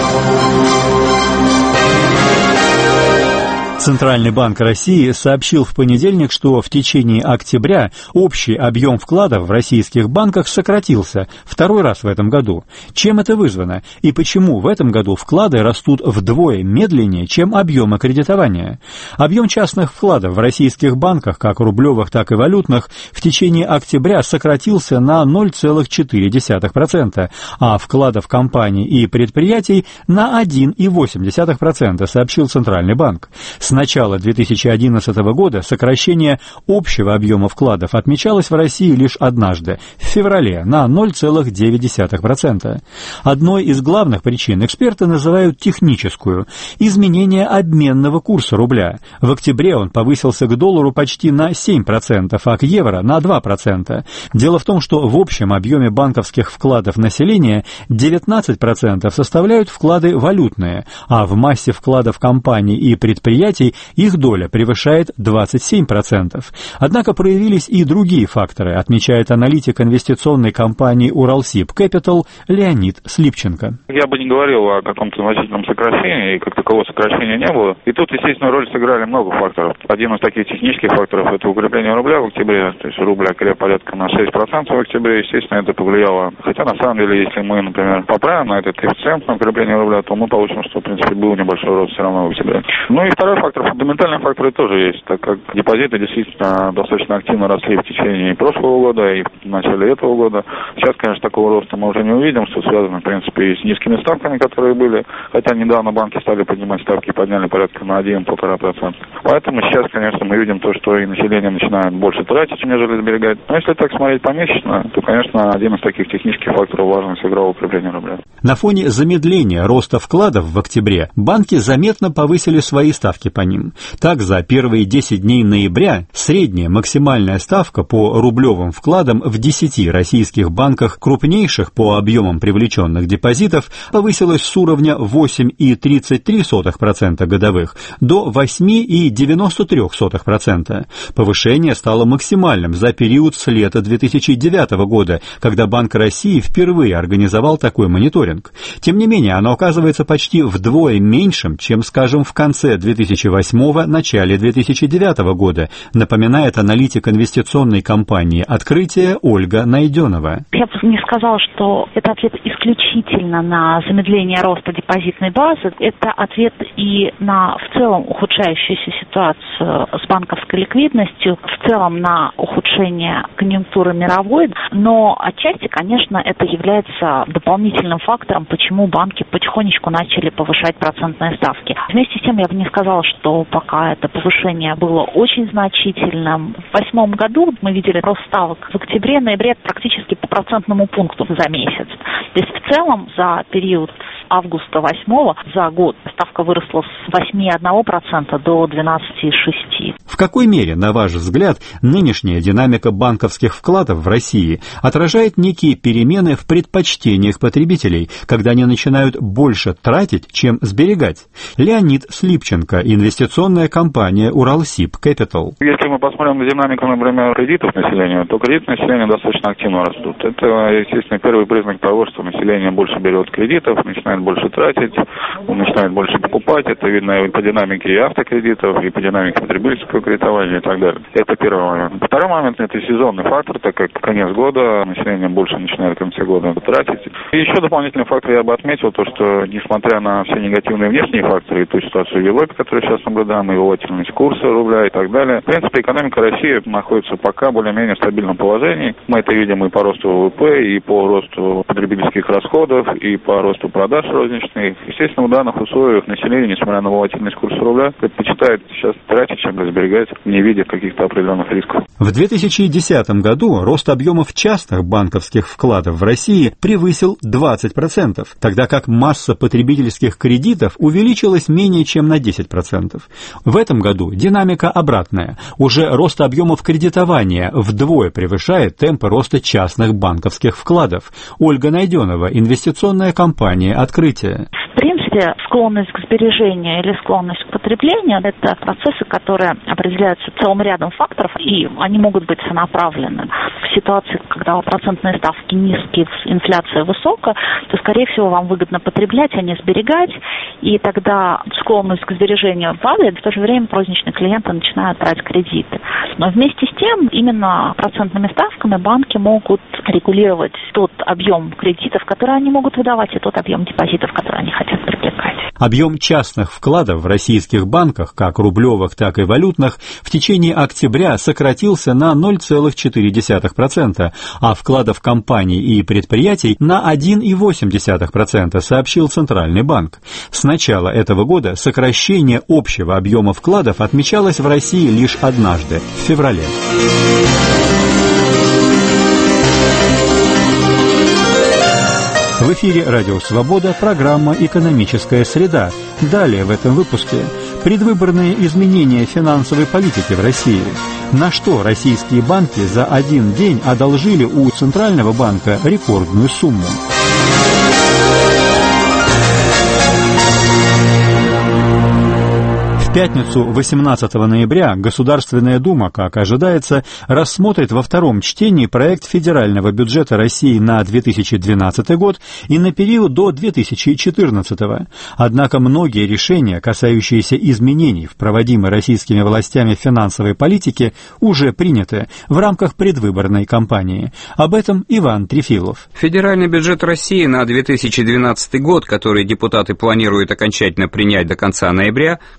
Центральный банк России сообщил в понедельник, что в течение октября общий объем вкладов в российских банках сократился второй раз в этом году. Чем это вызвано? И почему в этом году вклады растут вдвое медленнее, чем объемы кредитования? Объем частных вкладов в российских банках, как рублевых, так и валютных, в течение октября сократился на 0,4%, а вкладов компаний и предприятий на 1,8%, сообщил Центральный банк. С начала 2011 года сокращение общего объема вкладов отмечалось в России лишь однажды, в феврале, на 0,9%. Одной из главных причин эксперты называют техническую – изменение обменного курса рубля. В октябре он повысился к доллару почти на 7%, а к евро на 2%. Дело в том, что в общем объеме банковских вкладов населения 19% составляют вклады валютные, а в массе вкладов компаний и предприятий их доля превышает 27%. Однако проявились и другие факторы, отмечает аналитик инвестиционной компании «Уралсиб Capital» Леонид Слипченко. Я бы не говорил о каком-то значительном сокращении, и как такового сокращения не было. И тут, естественно, роль сыграли много факторов. Один из таких технических факторов – это укрепление рубля в октябре. То есть рубль окреп порядка на 6% в октябре. Естественно, это повлияло. Хотя, на самом деле, если мы, например, поправим на этот коэффициент на укрепление рубля, то мы получим, что, в принципе, был небольшой рост все равно в октябре. Ну и второй фактор фактор, фундаментальные факторы тоже есть, так как депозиты действительно достаточно активно росли в течение прошлого года и в начале этого года. Сейчас, конечно, такого роста мы уже не увидим, что связано, в принципе, и с низкими ставками, которые были. Хотя недавно банки стали поднимать ставки, подняли порядка на 1-1,5%. Поэтому сейчас, конечно, мы видим то, что и население начинает больше тратить, нежели сберегать. Но если так смотреть помесячно, то, конечно, один из таких технических факторов важно сыграл укрепление рубля. На фоне замедления роста вкладов в октябре банки заметно повысили свои ставки по ним. Так, за первые 10 дней ноября средняя максимальная ставка по рублевым вкладам в 10 российских банках, крупнейших по объемам привлеченных депозитов, повысилась с уровня 8,33% годовых до 8,93%. Повышение стало максимальным за период с лета 2009 года, когда Банк России впервые организовал такой мониторинг. Тем не менее, оно оказывается почти вдвое меньшим, чем, скажем, в конце 2008-го, начале 2009 года, напоминает аналитик инвестиционной компании «Открытие» Ольга Найденова. Я бы не сказала, что это ответ исключительно на замедление роста депозитной базы. Это ответ и на в целом ухудшающуюся ситуацию с банковской ликвидностью, в целом на ухудшение конъюнктуры мировой. Но отчасти, конечно, это является дополнительным фактором, почему банки потихонечку начали повышать процентные ставки. Вместе с тем, я бы не сказала, что пока это повышение было очень значительным. В 2008 году мы видели рост ставок в октябре-ноябре практически по процентному пункту за месяц. То есть в целом за период августа 2008 за год ставка выросла с 8,1% до 12,6%. В какой мере, на ваш взгляд, нынешняя динамика банковских вкладов в России отражает некие перемены в предпочтениях потребителей, когда они начинают больше тратить, чем сберегать? Леонид Слипченко, инвестиционная компания «Уралсиб Capital». Если мы посмотрим на динамику, например, кредитов населения, то кредиты населения достаточно активно растут. Это, естественно, первый признак того, что население больше берет кредитов, начинает больше тратить, начинает больше покупать. Это видно и по динамике и автокредитов, и по динамике потребительского кредитования и так далее. Это первый момент. Второй момент – это сезонный фактор, так как конец года население больше начинает в конце года тратить. И еще дополнительный фактор я бы отметил, то, что несмотря на все негативные внешние факторы, и ту ситуацию в Европе, которую сейчас наблюдаем, и волатильность курса рубля и так далее, в принципе, экономика России находится пока более-менее в стабильном положении. Мы это видим и по росту ВВП, и по росту потребительских расходов, и по росту продаж розничных. Естественно, в данных условиях население, несмотря на волатильность курса рубля, предпочитает сейчас тратить, чем сберегать, не видя каких-то определенных рисков. В 2010 году рост объемов частных банковских вкладов в России превысил 20%, тогда как масса потребительских кредитов увеличилась менее чем на 10%. В этом году динамика обратная. Уже рост объемов кредитования вдвое превышает темпы роста частных банковских вкладов. Ольга Найденова, инвестиционная компания «Открытие». В принципе, склонность к сбережению или склонность к потреблению – это процессы, которые определяются целым рядом факторов, и они могут быть сонаправлены. В ситуации, когда процентные ставки низкие, инфляция высокая, то, скорее всего, вам выгодно потреблять, а не сберегать, и тогда склонность к сбережению падает, в то же время розничные клиенты начинают брать кредиты. Но вместе с тем, именно процентными ставками банки могут регулировать тот объем кредитов, которые они могут выдавать, и тот объем депозитов, которые они хотят привлекать. Объем частных вкладов в российских банках, как рублевых, так и валютных, в течение октября сократился на 0,4%, а вкладов компаний и предприятий на 1,8%, сообщил Центральный банк. С начала этого года сокращение общего объема вкладов отмечалось в России лишь однажды, в феврале. В эфире «Радио Свобода», программа «Экономическая среда». Далее в этом выпуске предвыборные изменения финансовой политики в России. На что российские банки за один день одолжили у Центрального банка рекордную сумму. В пятницу, 18 ноября, Государственная Дума, как ожидается, рассмотрит во втором чтении проект федерального бюджета России на 2012 год и на период до 2014. Однако многие решения, касающиеся изменений в проводимой российскими властями финансовой политике, уже приняты в рамках предвыборной кампании. Об этом Иван Трефилов. Федеральный бюджет России на 2012 год, который депутаты планируют окончательно принять до конца ноября, как считает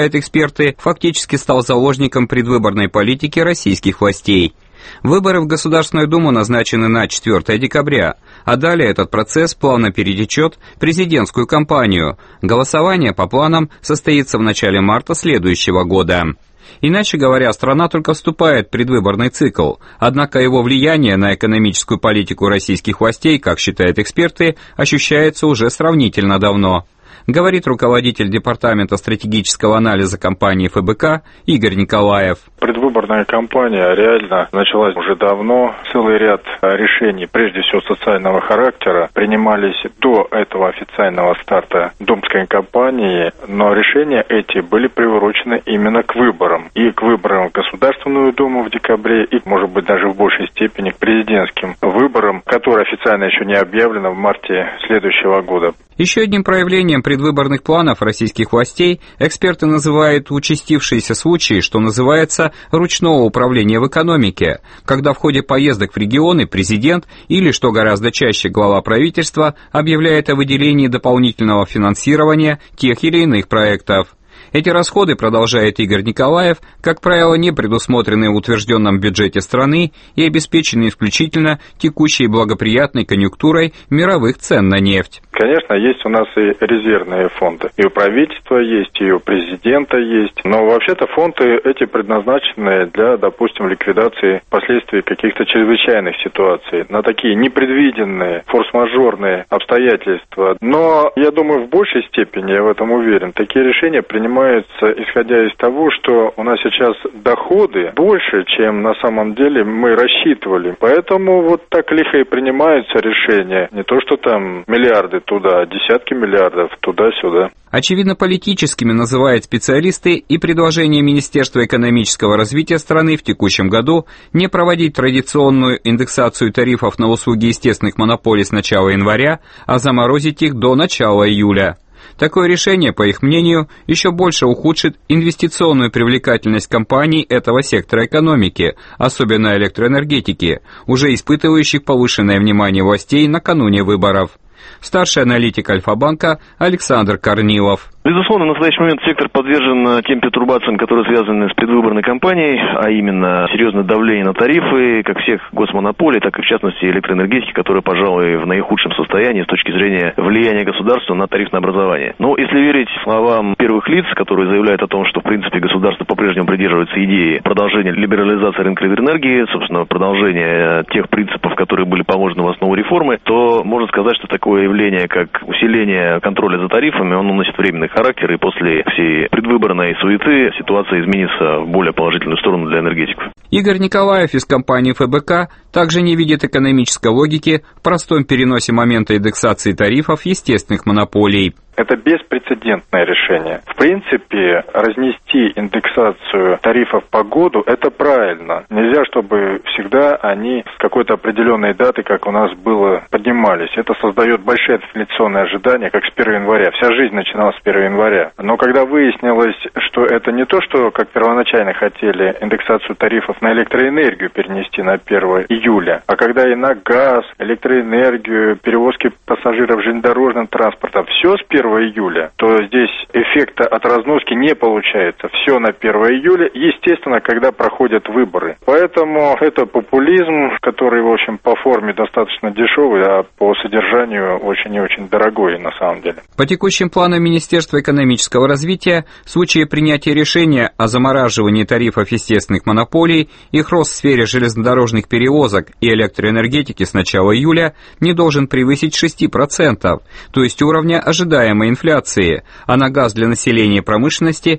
считают эксперты, фактически стал заложником предвыборной политики российских властей. Выборы в Государственную Думу назначены на 4 декабря, а далее этот процесс плавно перетечет в президентскую кампанию. Голосование по планам состоится в начале марта следующего года. Иначе говоря, страна только вступает в предвыборный цикл, однако его влияние на экономическую политику российских властей, как считают эксперты, ощущается уже сравнительно давно. Говорит руководитель Департамента стратегического анализа компании ФБК Игорь Николаев. Предвыборная кампания реально началась уже давно. Целый ряд решений, прежде всего социального характера, принимались до этого официального старта думской кампании, но решения эти были приурочены именно к выборам. И к выборам в Государственную Думу в декабре, и, может быть, даже в большей степени к президентским выборам, которые официально еще не объявлены в марте следующего года. Еще одним проявлением предвыборных планов российских властей эксперты называют участившиеся случаи, что называется, ручного управления в экономике, когда в ходе поездок в регионы президент или, что гораздо чаще, глава правительства объявляет о выделении дополнительного финансирования тех или иных проектов. Эти расходы, продолжает Игорь Николаев, как правило, не предусмотрены в утвержденном бюджете страны и обеспечены исключительно текущей благоприятной конъюнктурой мировых цен на нефть. Конечно, есть у нас и резервные фонды. И у правительства есть, и у президента есть. Но вообще-то фонды эти предназначены для, допустим, ликвидации последствий каких-то чрезвычайных ситуаций, на такие непредвиденные, форс-мажорные обстоятельства. Но, я думаю, в большей степени, я в этом уверен, такие решения принимаются, исходя из того, что у нас сейчас доходы больше, чем на самом деле мы рассчитывали. Поэтому вот так лихо и принимаются решения. Не то, что там миллиарды туда, десятки миллиардов туда-сюда. Очевидно, политическими называют специалисты и предложение Министерства экономического развития страны в текущем году не проводить традиционную индексацию тарифов на услуги естественных монополий с начала января, а заморозить их до начала июля. Такое решение, по их мнению, еще больше ухудшит инвестиционную привлекательность компаний этого сектора экономики, особенно электроэнергетики, уже испытывающих повышенное внимание властей накануне выборов. Старший аналитик Альфа-банка Александр Корнилов. Безусловно, в настоящий момент сектор подвержен тем пертурбациям, которые связаны с предвыборной кампанией, а именно серьезное давление на тарифы, как всех госмонополий, так и в частности электроэнергетики, которая, пожалуй, в наихудшем состоянии с точки зрения влияния государства на тарифное образование. Но если верить словам первых лиц, которые заявляют о том, что в принципе государство по-прежнему придерживается идеи продолжения либерализации рынка электроэнергии, собственно, продолжения тех принципов, которые были положены в основу реформы, то можно сказать, что такое явление, как усиление контроля за тарифами, он носит временный характер, и после всей предвыборной суеты ситуация изменится в более положительную сторону для энергетиков. Игорь Николаев из компании ФБК также не видит экономической логики в простом переносе момента индексации тарифов естественных монополий. Это беспрецедентное решение. В принципе, разнести индексацию тарифов по году – это правильно. Нельзя, чтобы всегда они с какой-то определенной даты, как у нас было, поднимались. Это создает большие инфляционные ожидания, как с 1 января. Вся жизнь начиналась с 1 января. Но когда выяснилось, что это не то, что, как первоначально хотели, индексацию тарифов на электроэнергию перенести на 1 июля, а когда и на газ, электроэнергию, перевозки пассажиров железнодорожным транспортом, все с 1 июля, то здесь эффекта от разноски не получается. Все на 1 июля, естественно, когда проходят выборы. Поэтому это популизм, который, в общем, по форме достаточно дешевый, а по содержанию очень и очень дорогой на самом деле. По текущим планам Министерства экономического развития, в случае принятия решения о замораживании тарифов естественных монополий, их рост в сфере железнодорожных перевозок и электроэнергетики с начала июля не должен превысить 6%, то есть уровня ожидаемой инфляции, а на газ для населения и промышленности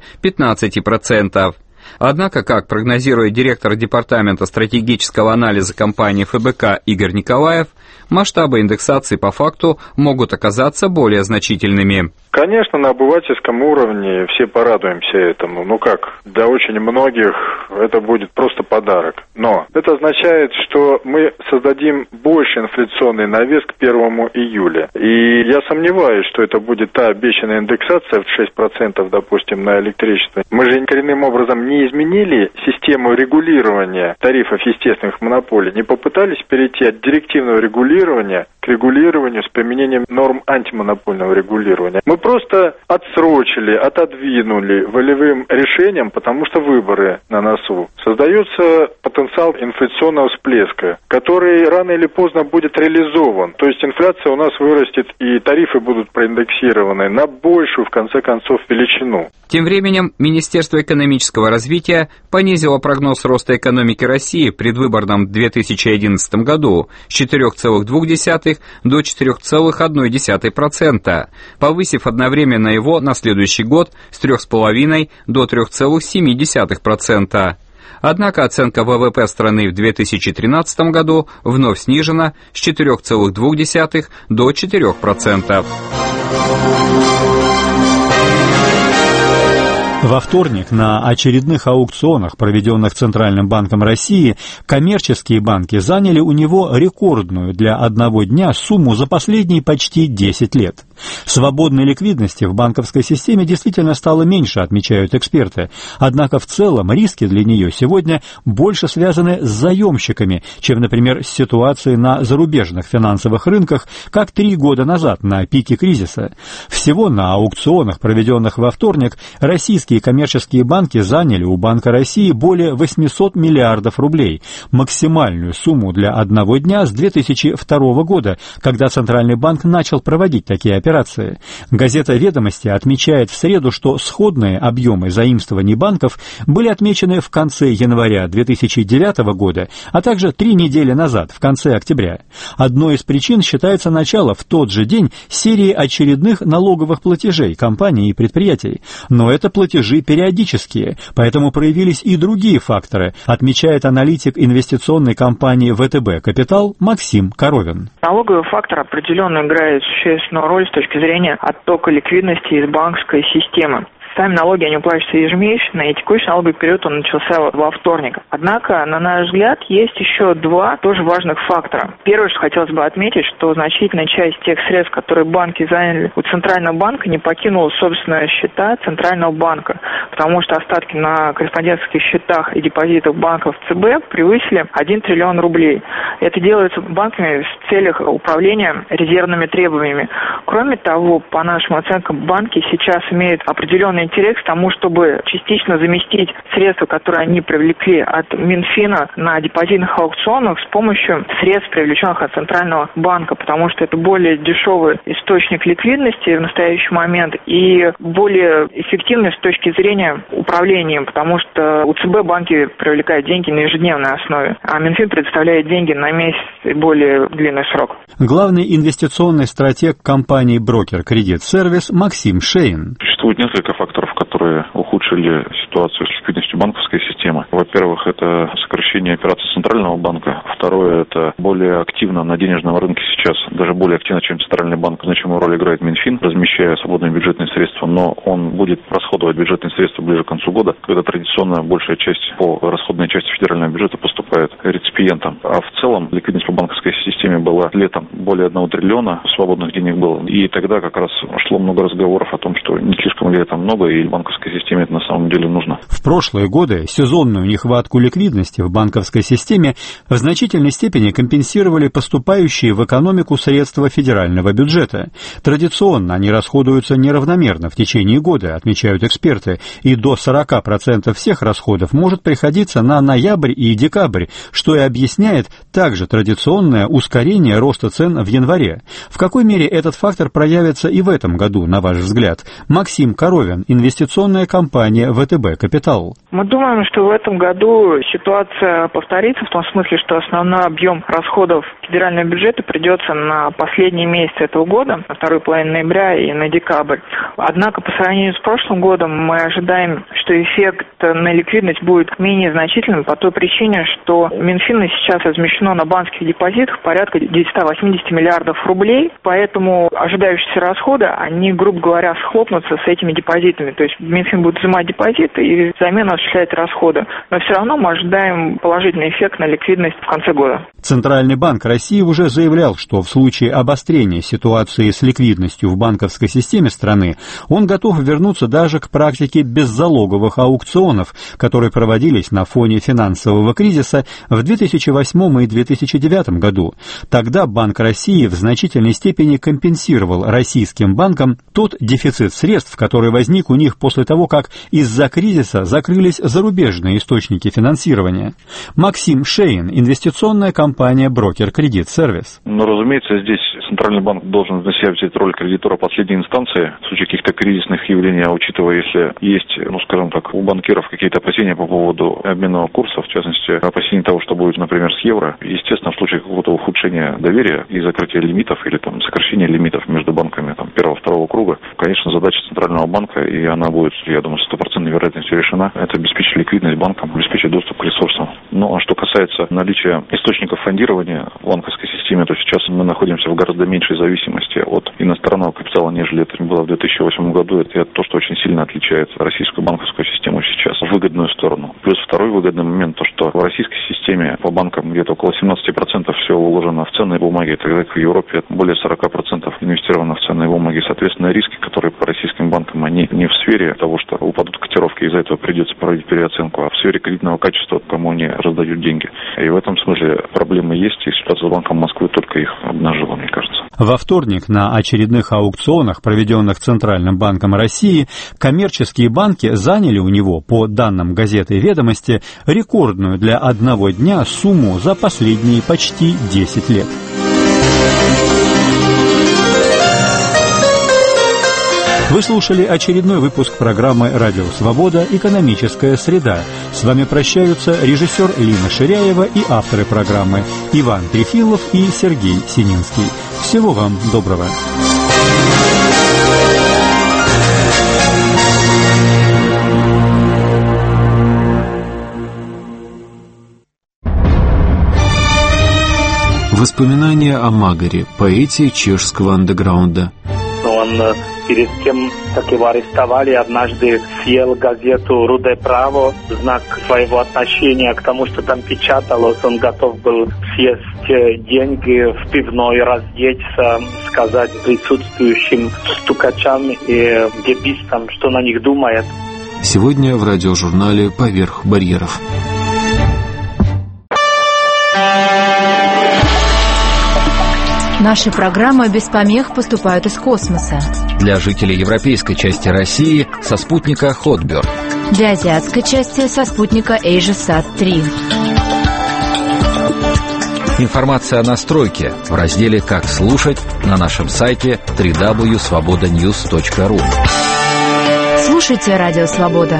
15%. Однако, как прогнозирует директор Департамента стратегического анализа компании ФБК Игорь Николаев, масштабы индексации по факту могут оказаться более значительными. Конечно, на обывательском уровне все порадуемся этому. Ну как, для очень многих это будет просто подарок. Но это означает, что мы создадим больше инфляционный навес к 1 июля. И я сомневаюсь, что это будет та обещанная индексация в 6%, допустим, на электричество. Мы же коренным образом не изменили систему регулирования тарифов естественных монополий, не попытались перейти от директивного регулирования к регулированию с применением норм антимонопольного регулирования. Мы просто отсрочили, отодвинули волевым решением, потому что выборы на носу. Создается потенциал инфляционного всплеска, который рано или поздно будет реализован. То есть инфляция у нас вырастет и тарифы будут проиндексированы на большую, в конце концов, величину. Тем временем Министерство экономического развития понизило прогноз роста экономики России в предвыборном 2011 году с 4,2% до 4,1%, повысив одновременно его на следующий год с 3,5% до 3,7%. Однако оценка ВВП страны в 2013 году вновь снижена с 4,2% до 4%. Во вторник на очередных аукционах, проведенных Центральным банком России, коммерческие банки заняли у него рекордную для одного дня сумму за последние почти 10 лет. Свободной ликвидности в банковской системе действительно стало меньше, отмечают эксперты. Однако в целом риски для нее сегодня больше связаны с заемщиками, чем, например, с ситуацией на зарубежных финансовых рынках, как 3 года назад на пике кризиса. Всего на аукционах, проведенных во вторник, российские коммерческие банки заняли у Банка России более 800 миллиардов рублей, максимальную сумму для одного дня с 2002 года, когда Центральный банк начал проводить такие операции. Газета «Ведомости» отмечает в среду, что сходные объемы заимствований банков были отмечены в конце января 2009 года, а также 3 недели назад, в конце октября. Одной из причин считается начало в тот же день серии очередных налоговых платежей компаний и предприятий. Но это платежи периодические, поэтому проявились и другие факторы, отмечает аналитик инвестиционной компании ВТБ «Капитал» Максим Коровин. Налоговый фактор определенно играет существенную роль с точки зрения оттока ликвидности из банковской системы. Сами налоги, они уплачиваются ежемесячно, и текущий налоговый период, он начался во вторник. Однако, на наш взгляд, есть еще 2 тоже важных фактора. Первое, что хотелось бы отметить, что значительная часть тех средств, которые банки заняли у Центрального банка, не покинула собственные счета Центрального банка, потому что остатки на корреспондентских счетах и депозитах банков ЦБ превысили 1 триллион рублей. Это делается банками в целях управления резервными требованиями. Кроме того, по нашим оценкам, банки сейчас имеют определенный интерес к тому, чтобы частично заместить средства, которые они привлекли от Минфина на депозитных аукционах с помощью средств, привлеченных от Центрального банка, потому что это более дешевый источник ликвидности в настоящий момент и более эффективный с точки зрения управления, потому что у ЦБ банки привлекают деньги на ежедневной основе, а Минфин предоставляет деньги на месяц и более длинный срок. Главный инвестиционный стратег компании «Брокер Кредит Сервис» Максим Шейн. Существует несколько факторов, которые ухудшили ситуацию с ликвидностью банковской системы. Во-первых, это сокращение операций Центрального банка. Второе, это более активно на денежном рынке сейчас, даже более активно, чем Центральный банк, значимую роль играет Минфин, размещая свободные бюджетные средства, но он будет расходовать бюджетные средства ближе к концу года, когда традиционно большая часть по расходной части федерального бюджета поступает реципиентам. А в целом ликвидность по банковской системе была летом более 1 триллиона свободных денег было. И тогда как раз шло много разговоров о том, что не слишком ли это много, и банковской системе это на самом деле нужно. В прошлые годы сезонную нехватку ликвидности в банковской системе в значительной степени компенсировали поступающие в экономику средства федерального бюджета. Традиционно они расходуются неравномерно в течение года, отмечают эксперты, и до 40% всех расходов может приходиться на ноябрь и декабрь, что и объясняет также традиционное ускорение роста цен в январе. В какой мере этот фактор проявится и в этом году, на ваш взгляд? Максим Коровин, инвестиционная компания ВТБ «Капитал». Мы думаем, что в этом году ситуация повторится в том смысле, что основной объем расходов федерального бюджета придется на последние месяцы этого года, на вторую половину ноября и на декабрь. Однако по сравнению с прошлым годом мы ожидаем, что эффект на ликвидность будет менее значительным по той причине, что Минфина сейчас размещено на банковских депозитах порядка 980 миллиардов рублей, поэтому ожидающиеся расходы, они, грубо говоря, схлопнутся с этими депозитами. То есть Минфин будет взимать депозиты и взамен осуществлять расходы. Но все равно мы ожидаем положительный эффект на ликвидность в конце года. Центральный банк России уже заявлял, что в случае обострения ситуации с ликвидностью в банковской системе страны он готов вернуться даже к практике беззалоговых аукционов, которые проводились на фоне финансового кризиса в 2008 2008 и 2009 году. Тогда Банк России в значительной степени компенсировал российским банкам тот дефицит средств, который возник у них после того, как из-за кризиса закрылись зарубежные источники финансирования. Максим Шейн, инвестиционная компания «Брокер Кредит Сервис». Разумеется, здесь Центральный банк должен на себя взять роль кредитора последней инстанции в случае каких-то кризисных явлений, а учитывая, если есть, скажем так, у банкиров какие-то опасения по поводу обменного курса, в частности, опасения того, что будет, например, с евро, естественно, в случае какого-то ухудшения доверия и закрытия лимитов или сокращения лимитов между банками первого-второго круга, конечно, задача Центрального банка, и она будет, я думаю, с 100% вероятностью решена, это обеспечить ликвидность банкам, обеспечить доступ к ресурсам. А что касается наличия источников фондирования в банковской системе, то сейчас мы находимся в гораздо меньшей зависимости от иностранного капитала, нежели это было в 2008 году. Это то, что очень сильно отличает российскую банковскую систему сейчас в выгодную сторону. Плюс второй выгодный момент, то что в российской системе по банкам где-то около 17% всего вложено в ценные бумаги, тогда как в Европе более 40% инвестировано в ценные бумаги. Соответственно, риски, которые по российским банкам, они не в сфере того, что упадут котировки, из-за этого придется проводить переоценку, а в сфере кредитного качества, кому они раздают деньги. И в этом смысле проблемы есть, и ситуация с Банком Москвы только их обнажила, мне кажется. Во вторник на очередных аукционах, проведенных Центральным банком России, коммерческие банки заняли у него, по данным газеты «Ведомости», рекордную для одного дня сумму за последние почти 10 лет. Вы слушали очередной выпуск программы «Радио Свобода. Экономическая среда». С вами прощаются режиссер Лина Ширяева и авторы программы Иван Трефилов и Сергей Сининский. Всего вам доброго. Воспоминания о Магаре, поэте чешского андеграунда. Он перед тем, как его арестовали, однажды съел газету «Рудое право», в знак своего отношения к тому, что там печаталось. Он готов был съесть деньги в пивной, раздеться, сказать присутствующим стукачам и гебистам, что на них думает. Сегодня в радиожурнале «Поверх барьеров». Наши программы без помех поступают из космоса. Для жителей европейской части России со спутника Hotbird. Для азиатской части со спутника AsiaSat-3. Информация о настройке в разделе «Как слушать» на нашем сайте www.svobodanews.ru. Слушайте Радио Свобода.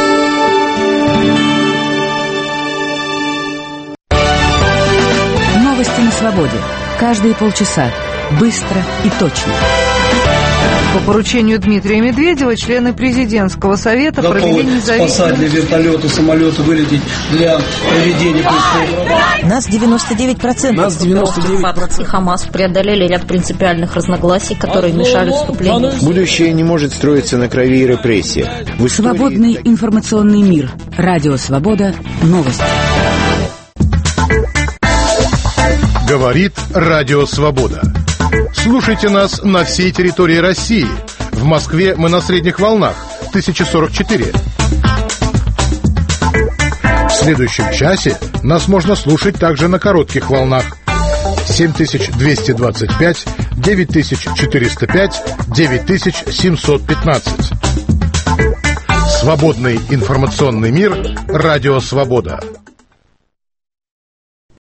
Новости на свободе. Каждые полчаса. Быстро и точно. По поручению Дмитрия Медведева члены президентского совета провели независимый... спасать для вертолета, самолета, вылететь для проведения... Нас 99%. Нас 99%. И Хамас преодолели ряд принципиальных разногласий, которые мешали вступлению. Будущее не может строиться на крови и репрессиях. Свободный информационный мир. Радио Свобода. Новости. Говорит Радио Свобода. Слушайте нас на всей территории России. В Москве мы на средних волнах 1044. В следующем часе нас можно слушать также на коротких волнах 7225, 9405, 9715. Свободный информационный мир. Радио Свобода.